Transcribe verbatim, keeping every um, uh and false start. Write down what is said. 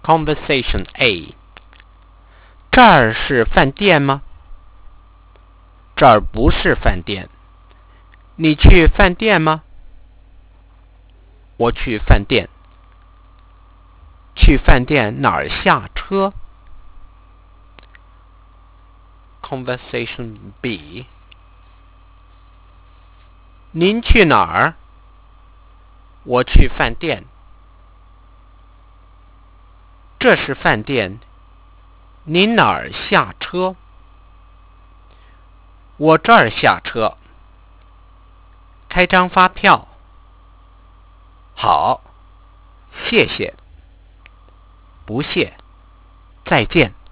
Conversation A. 这儿是饭店吗？这儿不是饭店。你去饭店吗？我去饭店。去饭店哪儿下车？ Conversation B. 您去哪儿？我去饭店。这是饭店，您哪儿下车？我这儿下车。开张发票。好，谢谢。不谢，再见。